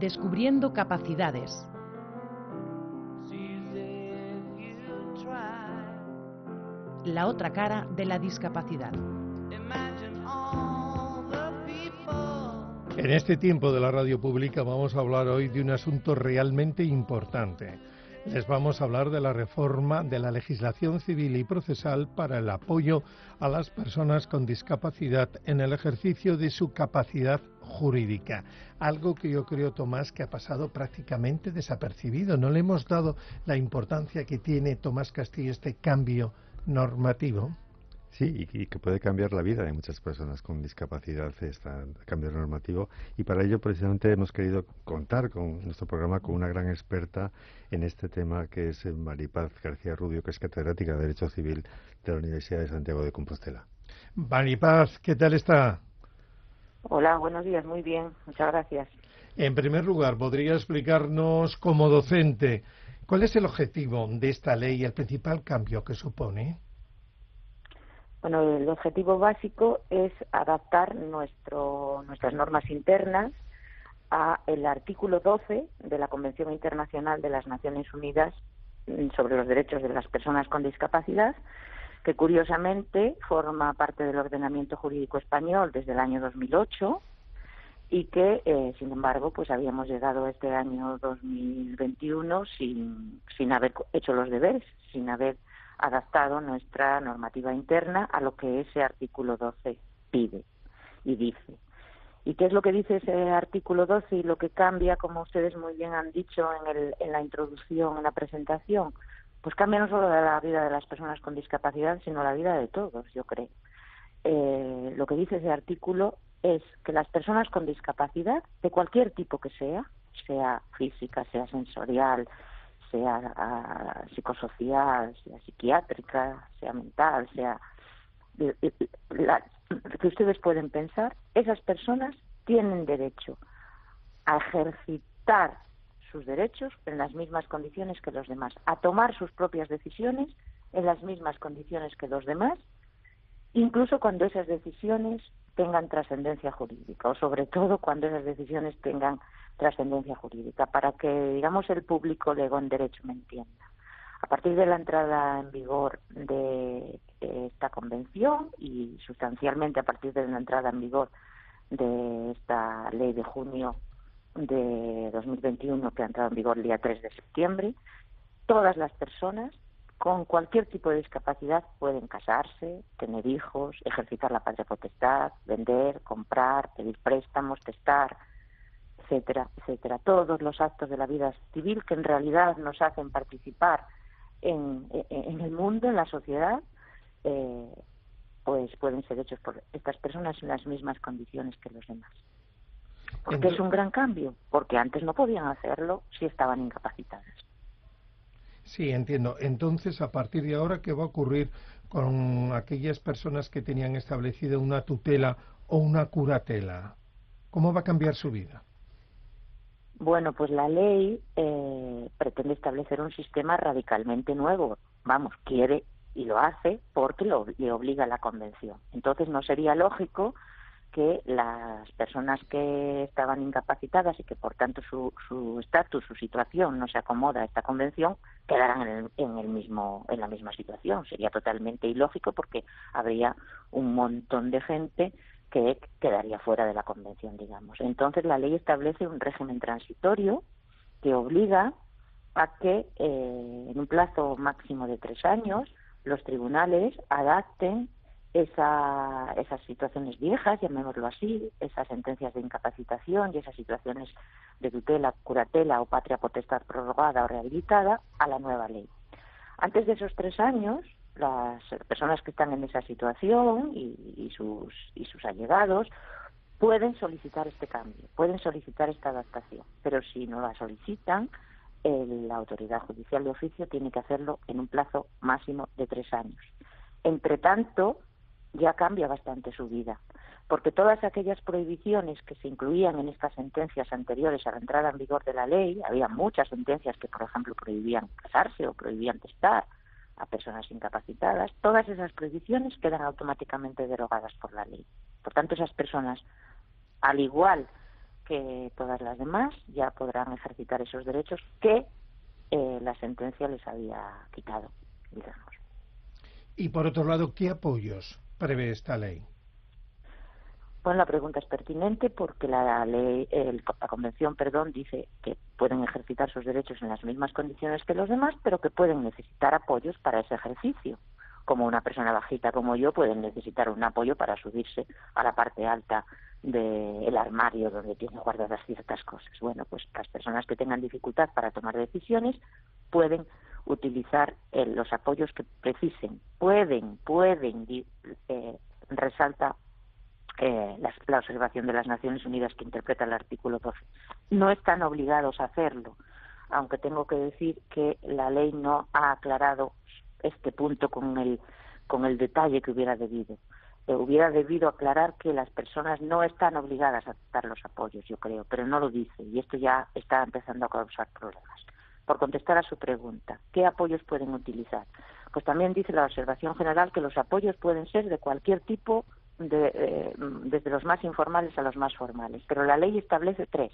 descubriendo capacidades. La otra cara de la discapacidad. En este tiempo de la radio pública vamos a hablar hoy de un asunto realmente importante. Les vamos a hablar de la reforma de la legislación civil y procesal para el apoyo a las personas con discapacidad en el ejercicio de su capacidad jurídica. Algo que yo creo, Tomás, que ha pasado prácticamente desapercibido. No le hemos dado la importancia que tiene, Tomás Castillo, este cambio normativo. Sí, y que puede cambiar la vida de muchas personas con discapacidad, este cambio normativo. Y para ello, precisamente, hemos querido contar con nuestro programa con una gran experta en este tema, que es Maripaz García Rubio, que es catedrática de Derecho Civil de la Universidad de Santiago de Compostela. Maripaz, ¿qué tal está? Hola, buenos días, muy bien, muchas gracias. En primer lugar, ¿podría explicarnos, como docente, cuál es el objetivo de esta ley y el principal cambio que supone? Bueno, el objetivo básico es adaptar nuestras normas internas a el artículo 12 de la Convención Internacional de las Naciones Unidas sobre los derechos de las personas con discapacidad, que curiosamente forma parte del ordenamiento jurídico español desde el año 2008 y que, sin embargo, pues habíamos llegado a este año 2021 sin haber hecho los deberes, sin haber adaptado nuestra normativa interna a lo que ese artículo 12 pide y dice. ¿Y qué es lo que dice ese artículo 12 y lo que cambia, como ustedes muy bien han dicho en la introducción, en la presentación? Pues cambia no solo la vida de las personas con discapacidad, sino la vida de todos, yo creo. Lo que dice ese artículo es que las personas con discapacidad, de cualquier tipo que sea física, sea sensorial, sea psicosocial, sea psiquiátrica, sea mental, sea que ustedes pueden pensar, esas personas tienen derecho a ejercitar sus derechos en las mismas condiciones que los demás, a tomar sus propias decisiones en las mismas condiciones que los demás, incluso cuando esas decisiones tengan trascendencia jurídica, o sobre todo cuando esas decisiones tengan trascendencia jurídica, para que, digamos, el público de buen derecho me entienda. A partir de la entrada en vigor de esta convención y sustancialmente a partir de la entrada en vigor de esta ley de junio de 2021, que ha entrado en vigor el día 3 de septiembre, todas las personas con cualquier tipo de discapacidad pueden casarse, tener hijos, ejercitar la patria potestad, vender, comprar, pedir préstamos, testar, etcétera, etcétera. Todos los actos de la vida civil que en realidad nos hacen participar en el mundo, en la sociedad, pues pueden ser hechos por estas personas en las mismas condiciones que los demás. Porque es un gran cambio, porque antes no podían hacerlo si estaban incapacitadas. Sí, entiendo. Entonces, a partir de ahora, ¿qué va a ocurrir con aquellas personas que tenían establecida una tutela o una curatela? ¿Cómo va a cambiar su vida? Bueno, pues la ley pretende establecer un sistema radicalmente nuevo. Vamos, quiere y lo hace porque le obliga la Convención. Entonces no sería lógico que las personas que estaban incapacitadas y que por tanto su estatus, su situación no se acomoda a esta convención, quedaran en la misma situación. Sería totalmente ilógico porque habría un montón de gente que quedaría fuera de la convención, digamos. Entonces la ley establece un régimen transitorio que obliga a que en un plazo máximo de 3 años los tribunales adapten esas situaciones viejas, llamémoslo así, esas sentencias de incapacitación y esas situaciones de tutela, curatela o patria potestad prorrogada o rehabilitada a la nueva ley. Antes de esos 3 años, las personas que están en esa situación y sus allegados pueden solicitar este cambio, pueden solicitar esta adaptación, pero si no la solicitan, la autoridad judicial de oficio tiene que hacerlo en un plazo máximo de 3 años. Entre tanto, ya cambia bastante su vida, porque todas aquellas prohibiciones que se incluían en estas sentencias anteriores a la entrada en vigor de la ley, había muchas sentencias que, por ejemplo, prohibían casarse o prohibían testar a personas incapacitadas, todas esas prohibiciones quedan automáticamente derogadas por la ley. Por tanto, esas personas, al igual que todas las demás ya podrán ejercitar esos derechos que la sentencia les había quitado, digamos. Y por otro lado, ¿qué apoyos prevé esta ley? Bueno, la pregunta es pertinente porque la Convención, dice que pueden ejercitar sus derechos en las mismas condiciones que los demás, pero que pueden necesitar apoyos para ese ejercicio. Como una persona bajita como yo pueden necesitar un apoyo para subirse a la parte alta del armario donde tienen guardadas ciertas cosas. Bueno, pues las personas que tengan dificultad para tomar decisiones pueden utilizar los apoyos que precisen. Resalta la observación de las Naciones Unidas que interpreta el artículo 12. No están obligados a hacerlo, aunque tengo que decir que la ley no ha aclarado este punto con el detalle que hubiera debido. Hubiera debido aclarar que las personas no están obligadas a aceptar los apoyos, yo creo, pero no lo dice, y esto ya está empezando a causar problemas. Por contestar a su pregunta, ¿qué apoyos pueden utilizar? Pues también dice la observación general que los apoyos pueden ser de cualquier tipo, desde los más informales a los más formales, pero la ley establece 3.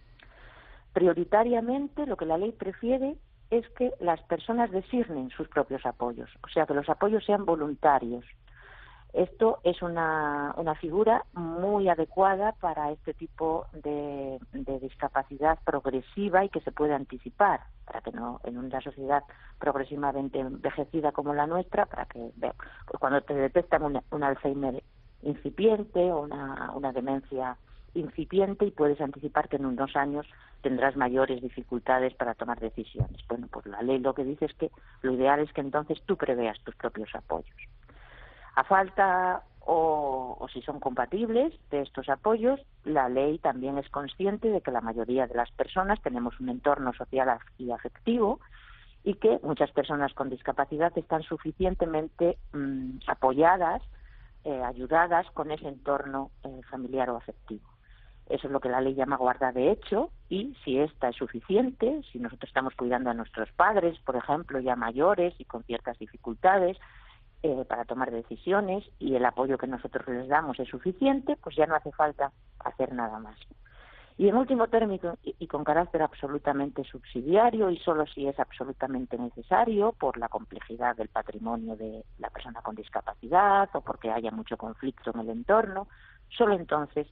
Prioritariamente, lo que la ley prefiere es que las personas designen sus propios apoyos, o sea, que los apoyos sean voluntarios. Esto es una figura muy adecuada para este tipo de discapacidad progresiva y que se puede anticipar, para que no, en una sociedad progresivamente envejecida como la nuestra, para que pues cuando te detectan un Alzheimer incipiente o una demencia incipiente y puedes anticipar que en unos años tendrás mayores dificultades para tomar decisiones. Bueno, pues la ley lo que dice es que lo ideal es que entonces tú preveas tus propios apoyos. A falta o si son compatibles de estos apoyos, la ley también es consciente de que la mayoría de las personas tenemos un entorno social y afectivo y que muchas personas con discapacidad están suficientemente apoyadas, ayudadas con ese entorno familiar o afectivo. Eso es lo que la ley llama guarda de hecho, y si esta es suficiente, si nosotros estamos cuidando a nuestros padres, por ejemplo, ya mayores y con ciertas dificultades, para tomar decisiones, y el apoyo que nosotros les damos es suficiente, pues ya no hace falta hacer nada más. Y en último término, y con carácter absolutamente subsidiario, y solo si es absolutamente necesario por la complejidad del patrimonio de la persona con discapacidad o porque haya mucho conflicto en el entorno, solo entonces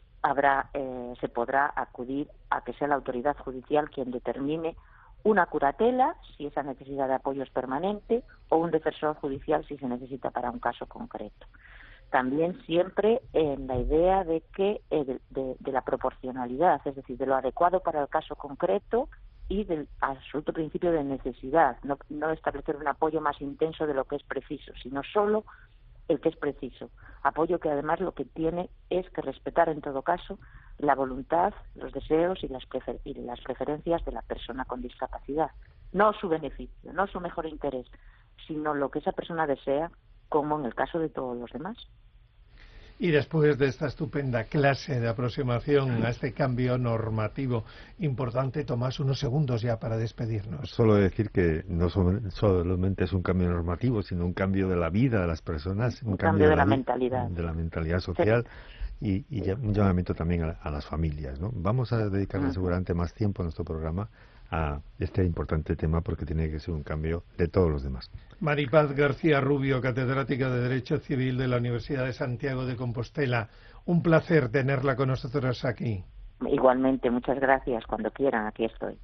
se podrá acudir a que sea la autoridad judicial quien determine una curatela, si esa necesidad de apoyo es permanente, o un defensor judicial si se necesita para un caso concreto. También siempre en la idea de que de la proporcionalidad, es decir, de lo adecuado para el caso concreto y del absoluto principio de necesidad, no establecer un apoyo más intenso de lo que es preciso, sino solo el que es preciso. Apoyo que además lo que tiene es que respetar en todo caso la voluntad, los deseos y las preferencias de la persona con discapacidad. No su beneficio, no su mejor interés, sino lo que esa persona desea, como en el caso de todos los demás. Y después de esta estupenda clase de aproximación a este cambio normativo importante, Tomás, unos segundos ya para despedirnos. Solo decir que no solamente es un cambio normativo, sino un cambio de la vida de las personas, un cambio de la mentalidad. De la mentalidad social. Sí. Y un llamamiento también a las familias, ¿no? Vamos a dedicarle seguramente más tiempo a nuestro programa a este importante tema porque tiene que ser un cambio de todos los demás. Maripaz García Rubio, catedrática de Derecho Civil de la Universidad de Santiago de Compostela. Un placer tenerla con nosotros aquí. Igualmente, muchas gracias. Cuando quieran, aquí estoy.